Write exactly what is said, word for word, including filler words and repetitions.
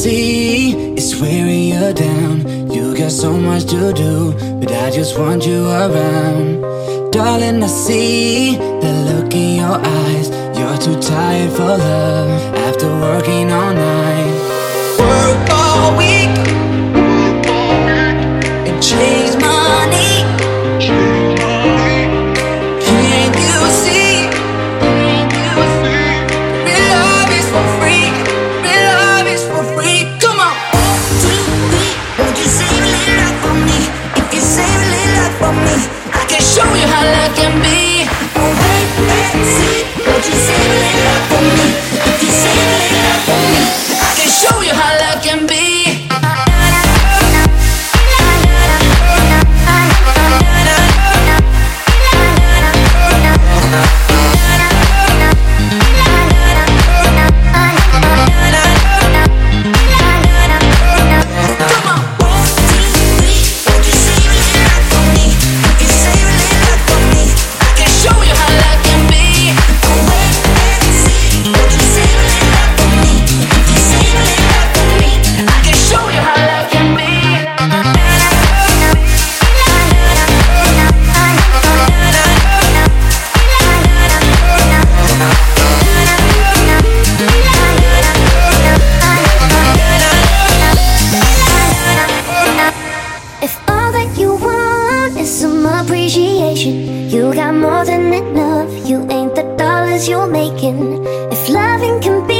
see is wearing you down. You got so much to do, but I just want you around. Darling, I see the look in your eyes. You're too tired for love after working all night. Work all week and chase money. Can't you see? Real love is for free. Real love is for free. Come on. One, two, three. Won't you save a little love for me? If you save a little love for me, I can show you how love can be. Oh, wait, wait, see. Won't you save a little love for me? If you save a little love for me, I can show you how love can be. You got more than enough. You ain't the dollars you're making. If loving can be